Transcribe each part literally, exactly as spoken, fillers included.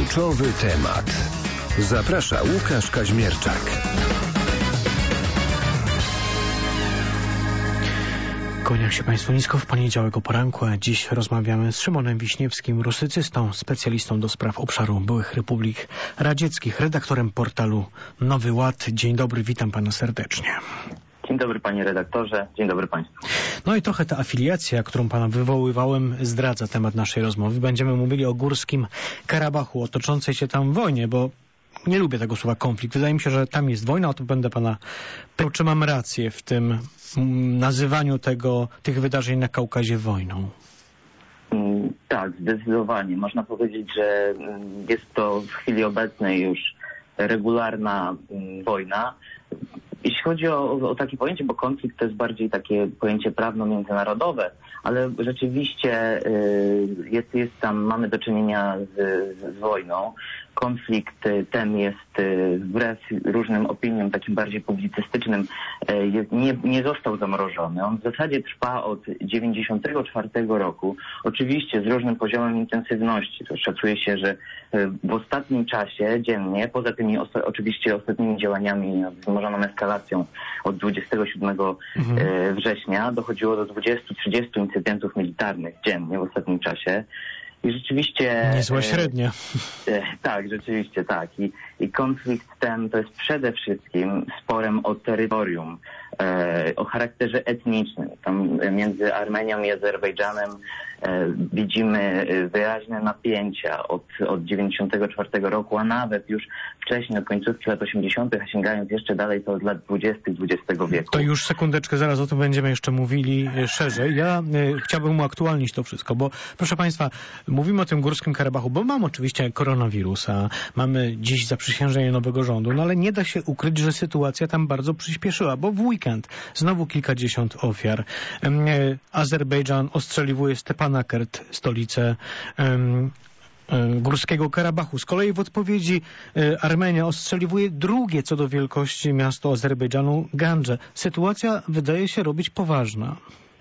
Kluczowy temat. Zaprasza Łukasz Kaźmierczak. Kłaniam się Państwu nisko w poniedziałek o poranku, a dziś rozmawiamy z Szymonem Wiśniewskim, rusycystą, specjalistą do spraw obszaru byłych republik radzieckich, redaktorem portalu Nowy Ład. Dzień dobry, witam Pana serdecznie. Dzień dobry panie redaktorze, dzień dobry państwu. No i trochę ta afiliacja, którą Pana wywoływałem, zdradza temat naszej rozmowy. Będziemy mówili o Górskim Karabachu, o toczącej się tam wojnie, bo nie lubię tego słowa konflikt. Wydaje mi się, że tam jest wojna, o to będę Pana pytał, czy mam rację w tym nazywaniu tego, tych wydarzeń na Kaukazie wojną. Tak, zdecydowanie. Można powiedzieć, że jest to w chwili obecnej już regularna wojna. Jeśli chodzi o, o takie pojęcie, bo konflikt to jest bardziej takie pojęcie prawno-międzynarodowe, ale rzeczywiście jest, jest tam, mamy do czynienia z, z wojną. Konflikt ten jest wbrew różnym opiniom, takim bardziej publicystycznym, jest, nie, nie został zamrożony. On w zasadzie trwa od dziewięćdziesiątego czwartego roku. Oczywiście z różnym poziomem intensywności. To szacuje się, że w ostatnim czasie dziennie, poza tymi osta- oczywiście ostatnimi działaniami wzmożoną eskalacją od dwudziestego siódmego mhm. września dochodziło do dwudziestu trzydziestu incydentów militarnych dziennie w ostatnim czasie. I rzeczywiście... Niezła średnia. E, tak, rzeczywiście tak. I, I konflikt ten to jest przede wszystkim sporem o terytorium, e, o charakterze etnicznym. Tam między Armenią i Azerbejdżanem e, widzimy wyraźne napięcia od, od dziewięćdziesiątego czwartego roku, a nawet już wcześniej, od końcówki lat osiemdziesiątych, a sięgając jeszcze dalej, to od lat dwudziestych dwudziestego wieku. To już sekundeczkę, zaraz o tym będziemy jeszcze mówili szerzej. Ja e, chciałbym uaktualnić to wszystko, bo proszę Państwa, mówimy o tym Górskim Karabachu, bo mamy oczywiście koronawirusa, mamy dziś zaprzysiężenie nowego rządu, no ale nie da się ukryć, że sytuacja tam bardzo przyspieszyła, bo w weekend znowu kilkadziesiąt ofiar. Azerbejdżan ostrzeliwuje Stepanakert, stolicę um, Górskiego Karabachu. Z kolei w odpowiedzi Armenia ostrzeliwuje drugie co do wielkości miasto Azerbejdżanu, Gandżę. Sytuacja wydaje się robić poważna.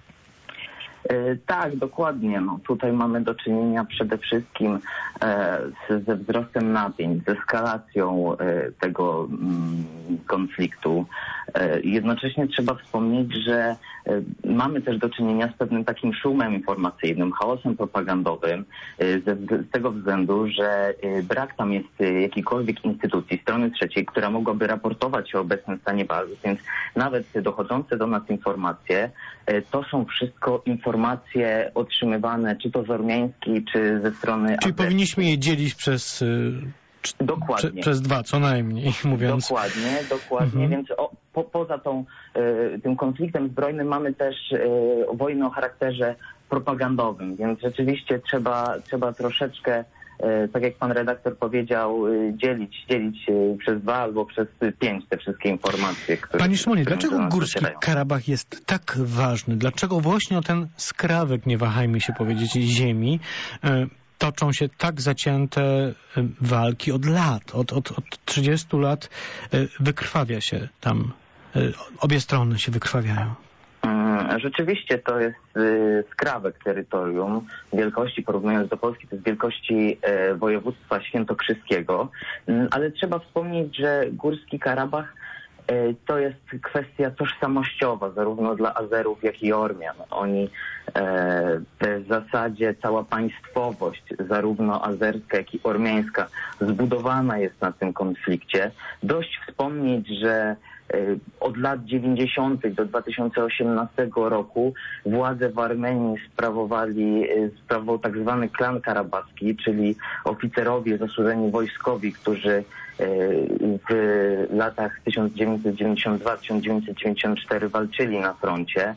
Tak, dokładnie. No, tutaj mamy do czynienia przede wszystkim e, z, ze wzrostem napięć, z eskalacją e, tego mm, konfliktu. E, jednocześnie trzeba wspomnieć, że e, mamy też do czynienia z pewnym takim szumem informacyjnym, chaosem propagandowym e, ze, z tego względu, że e, brak tam jest e, jakiejkolwiek instytucji, strony trzeciej, która mogłaby raportować o obecnym stanie bazy, więc nawet dochodzące do nas informacje e, to są wszystko informacje, informacje otrzymywane, czy to z ormiańskiej, czy ze strony... Czyli azerskiej. Powinniśmy je dzielić przez... Dokładnie. Prze, przez dwa, co najmniej, mówiąc. Dokładnie, dokładnie. Mhm. Więc o, po, poza tą, y, tym konfliktem zbrojnym mamy też y, wojnę o charakterze propagandowym, więc rzeczywiście trzeba, trzeba troszeczkę, y, tak jak pan redaktor powiedział, y, dzielić, dzielić y, przez dwa albo przez pięć te wszystkie informacje, które... Panie Szymonie, dlaczego Górski Karabach jest tak ważny? Dlaczego właśnie o ten skrawek, nie wahajmy się powiedzieć, ziemi, y, toczą się tak zacięte walki od lat, od, od, od trzydziestu lat wykrwawia się tam, obie strony się wykrwawiają. Rzeczywiście to jest skrawek terytorium wielkości, porównując do Polski, to jest wielkości województwa świętokrzyskiego, ale trzeba wspomnieć, że Górski Karabach to jest kwestia tożsamościowa, zarówno dla Azerów, jak i Ormian. Oni e, w zasadzie cała państwowość, zarówno azerska, jak i ormiańska, zbudowana jest na tym konflikcie. Dość wspomnieć, że e, od lat dziewięćdziesiątych do dwa tysiące osiemnastego roku władze w Armenii sprawowali, sprawował tak zwany klan karabachski, czyli oficerowie zasłużeni wojskowi, którzy w latach tysiąc dziewięćset dziewięćdziesiąt dwa do tysiąc dziewięćset dziewięćdziesiąt cztery walczyli na froncie.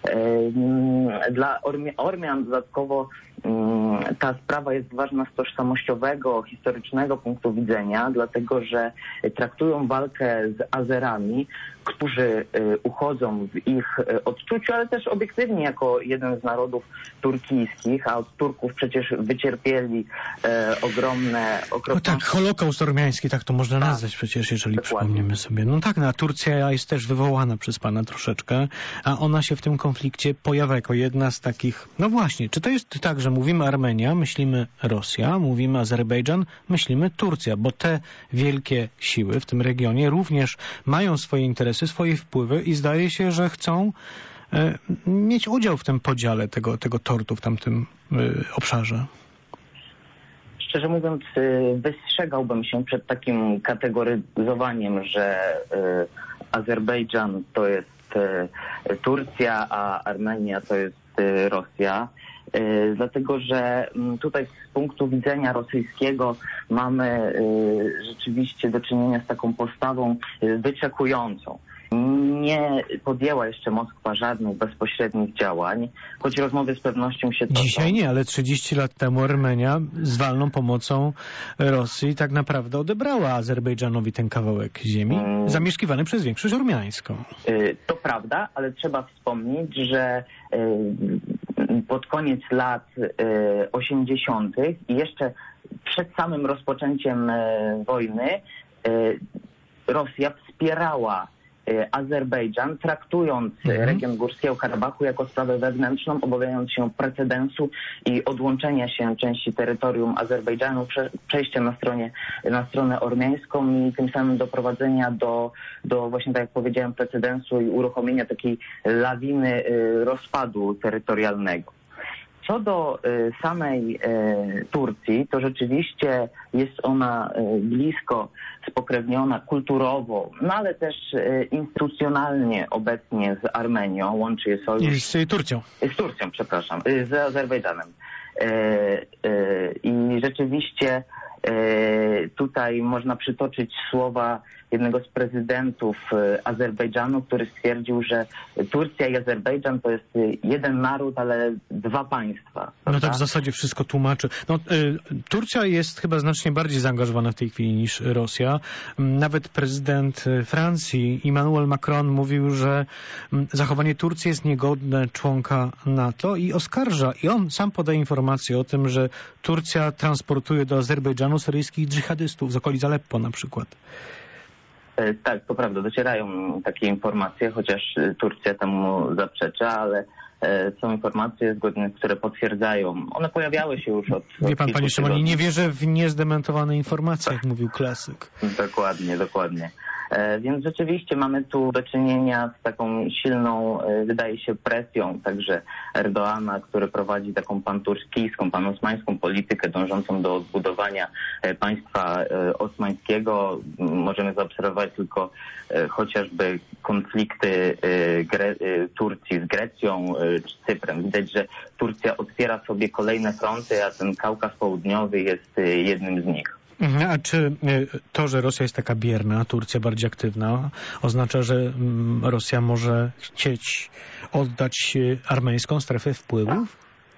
Dla Ormian dodatkowo ta sprawa jest ważna z tożsamościowego, historycznego punktu widzenia, dlatego że traktują walkę z Azerami, którzy uchodzą w ich odczuciu, ale też obiektywnie jako jeden z narodów turkijskich, a od Turków przecież wycierpieli e, ogromne... okropne... No tak, Holokaust ormiański, tak to można tak nazwać przecież, jeżeli dokładnie przypomnimy sobie. No tak, no, a Turcja jest też wywołana przez pana troszeczkę, a ona się w tym konflikcie konflikcie pojawia jako jedna z takich... No właśnie, czy to jest tak, że mówimy Armenia, myślimy Rosja, mówimy Azerbejdżan, myślimy Turcja, bo te wielkie siły w tym regionie również mają swoje interesy, swoje wpływy i zdaje się, że chcą e, mieć udział w tym podziale tego, tego tortu w tamtym e, obszarze. Szczerze mówiąc, wystrzegałbym się przed takim kategoryzowaniem, że Azerbejdżan to jest Turcja, a Armenia to jest Rosja. Dlatego, że tutaj z punktu widzenia rosyjskiego mamy rzeczywiście do czynienia z taką postawą wyczekującą. Nie podjęła jeszcze Moskwa żadnych bezpośrednich działań, choć rozmowy z pewnością się toczą. Dzisiaj nie, ale trzydzieści lat temu Armenia z walną pomocą Rosji tak naprawdę odebrała Azerbejdżanowi ten kawałek ziemi, hmm. zamieszkiwany przez większość ormiańską. To prawda, ale trzeba wspomnieć, że pod koniec lat osiemdziesiątych i jeszcze przed samym rozpoczęciem wojny Rosja wspierała Azerbejdżan, traktując mhm. region Górskiego Karabachu jako sprawę wewnętrzną, obawiając się precedensu i odłączenia się części terytorium Azerbejdżanu, prze, przejścia na, stronie, na stronę ormiańską i tym samym doprowadzenia do, do właśnie tak jak powiedziałem, precedensu i uruchomienia takiej lawiny y, rozpadu terytorialnego. Co do y, samej y, Turcji, to rzeczywiście jest ona y, blisko spokrewniona kulturowo, no ale też y, instytucjonalnie obecnie z Armenią, łączy je sojusz... I z Turcją. Z Turcją, przepraszam, y, z Azerbejdżanem. Y, y, I rzeczywiście y, tutaj można przytoczyć słowa jednego z prezydentów Azerbejdżanu, który stwierdził, że Turcja i Azerbejdżan to jest jeden naród, ale dwa państwa. No tak w zasadzie wszystko tłumaczy. No, y, Turcja jest chyba znacznie bardziej zaangażowana w tej chwili niż Rosja. Nawet prezydent Francji Emmanuel Macron mówił, że zachowanie Turcji jest niegodne członka NATO i oskarża. I on sam podaje informacje o tym, że Turcja transportuje do Azerbejdżanu syryjskich dżihadystów z okolic Aleppo na przykład. Tak, to prawda, docierają takie informacje, chociaż Turcja temu zaprzecza, ale są informacje zgodnie, które potwierdzają. One pojawiały się już od... Wie pan, panie Szymonie, nie wierzę w niezdementowane informacje, jak mówił klasyk. Dokładnie, dokładnie. Więc rzeczywiście mamy tu do czynienia z taką silną, wydaje się, presją także Erdoana, który prowadzi taką panturkijską, panosmańską politykę dążącą do odbudowania państwa osmańskiego. Możemy zaobserwować tylko chociażby konflikty Gre- Turcji z Grecją czy Cyprem. Widać, że Turcja otwiera sobie kolejne fronty, a ten Kaukaz Południowy jest jednym z nich. A czy to, że Rosja jest taka bierna, a Turcja bardziej aktywna, oznacza, że Rosja może chcieć oddać armeńską strefę wpływów?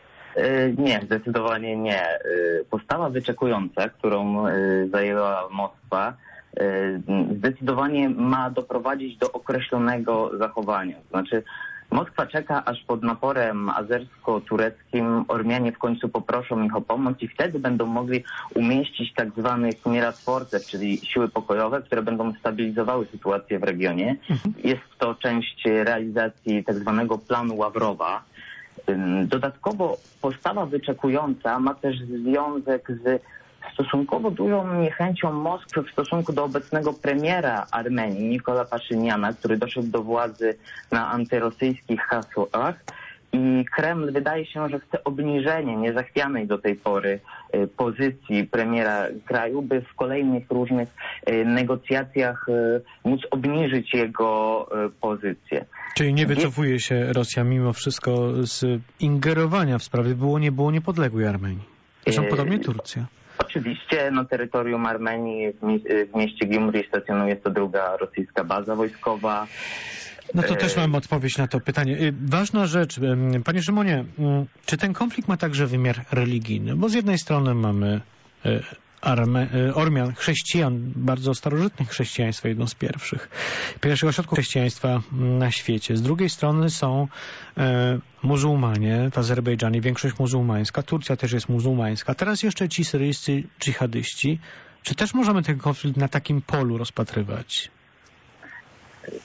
Nie, zdecydowanie nie. Postawa wyczekująca, którą zajęła Moskwa, zdecydowanie ma doprowadzić do określonego zachowania. To znaczy Moskwa czeka, aż pod naporem azersko-tureckim Ormianie w końcu poproszą ich o pomoc i wtedy będą mogli umieścić tak zwanych mierotworców, czyli siły pokojowe, które będą stabilizowały sytuację w regionie. Mhm. Jest to część realizacji tak zwanego planu Ławrowa. Dodatkowo postawa wyczekująca ma też związek z stosunkowo dużą niechęcią Moskwy w stosunku do obecnego premiera Armenii, Nikola Paszyniana, który doszedł do władzy na antyrosyjskich hasłach. I Kreml wydaje się, że chce obniżenie niezachwianej do tej pory pozycji premiera kraju, by w kolejnych różnych negocjacjach móc obniżyć jego pozycję. Czyli nie wycofuje się Rosja mimo wszystko z ingerowania w sprawy było nie było niepodległej Armenii. Zresztą podobnie Turcja. Oczywiście na terytorium Armenii w, mi- w mieście Gyumri stacjonuje to druga rosyjska baza wojskowa. No to też mam odpowiedź na to pytanie. Ważna rzecz, panie Szymonie, czy ten konflikt ma także wymiar religijny? Bo z jednej strony mamy Arme, Ormian, chrześcijan, bardzo starożytnych chrześcijaństwa, jedno z pierwszych, pierwszych ośrodków chrześcijaństwa na świecie. Z drugiej strony są e, muzułmanie w Azerbejdżanie, większość muzułmańska, Turcja też jest muzułmańska. Teraz jeszcze ci syryjscy dżihadyści. Czy też możemy ten konflikt na takim polu rozpatrywać?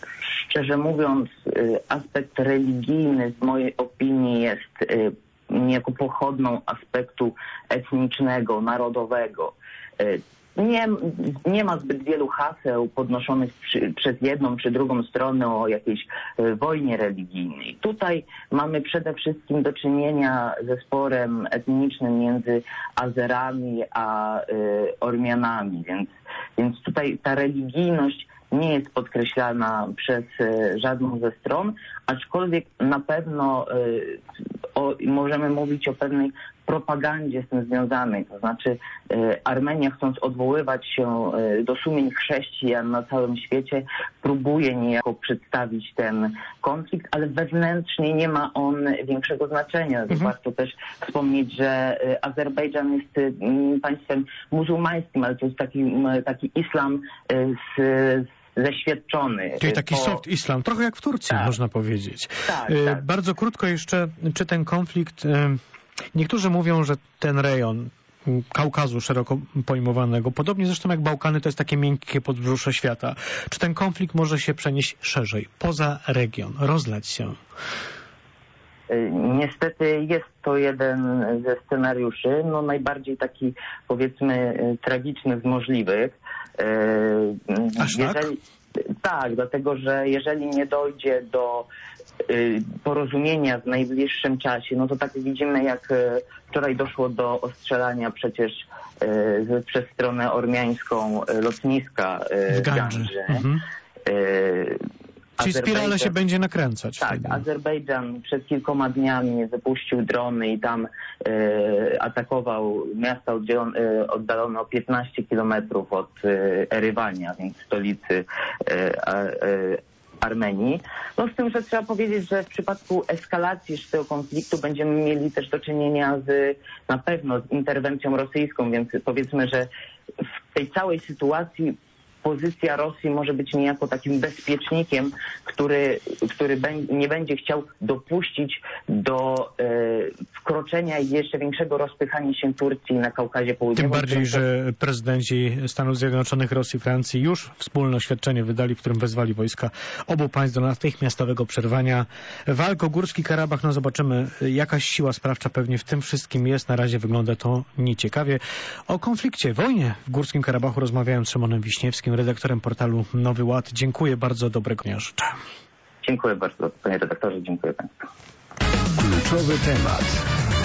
Szczerze mówiąc, aspekt religijny w mojej opinii jest niejako pochodną aspektu etnicznego, narodowego. Nie, nie ma zbyt wielu haseł podnoszonych przy, przez jedną czy drugą stronę o jakiejś wojnie religijnej. Tutaj mamy przede wszystkim do czynienia ze sporem etnicznym między Azerami a y, Ormianami, więc, więc tutaj ta religijność nie jest podkreślana przez y, żadną ze stron, aczkolwiek na pewno y, o, możemy mówić o pewnej propagandzie z tym związanej, to znaczy y, Armenia, chcąc odwoływać się y, do sumień chrześcijan na całym świecie, próbuje niejako przedstawić ten konflikt, ale wewnętrznie nie ma on większego znaczenia. Mhm. Warto też wspomnieć, że y, Azerbejdżan jest y, państwem muzułmańskim, ale to jest taki, y, taki islam y, z zeświadczony. Czyli taki po... soft islam, trochę jak w Turcji, tak, można powiedzieć. Tak, y, tak. Bardzo krótko jeszcze, czy ten konflikt... Y... Niektórzy mówią, że ten rejon Kaukazu szeroko pojmowanego, podobnie zresztą jak Bałkany, to jest takie miękkie podbrzusze świata. Czy ten konflikt może się przenieść szerzej, poza region, rozlać się? Niestety jest to jeden ze scenariuszy, no najbardziej taki, powiedzmy, tragiczny z możliwych. Aż tak? Jeżeli... Tak, dlatego że jeżeli nie dojdzie do y, porozumienia w najbliższym czasie, no to tak widzimy, jak y, wczoraj doszło do ostrzelania przecież y, przez stronę ormiańską y, lotniska y, w Gandży. Mhm. Y, Czyli spirale się będzie nakręcać. Tak, wtedy. Azerbejdżan przed kilkoma dniami wypuścił drony i tam e, atakował miasta oddzielone, oddalone o piętnaście kilometrów od e, Erywania, więc stolicy e, e, Armenii. No z tym, że trzeba powiedzieć, że w przypadku eskalacji tego konfliktu będziemy mieli też do czynienia z, na pewno z interwencją rosyjską, więc powiedzmy, że w tej całej sytuacji pozycja Rosji może być niejako takim bezpiecznikiem, który, który nie będzie chciał dopuścić do e, wkroczenia i jeszcze większego rozpychania się Turcji na Kaukazie Południowym. Tym bardziej, że prezydenci Stanów Zjednoczonych, Rosji i Francji już wspólne oświadczenie wydali, w którym wezwali wojska obu państw do natychmiastowego przerwania walk o Górski Karabach. No zobaczymy, jakaś siła sprawcza pewnie w tym wszystkim jest. Na razie wygląda to nieciekawie. O konflikcie, wojnie w Górskim Karabachu rozmawiałem z Szymonem Wiśniewskim, redaktorem portalu Nowy Ład. Dziękuję bardzo, dobrego dnia życzę. Dziękuję bardzo, panie redaktorze, dziękuję państwu. Kluczowy temat.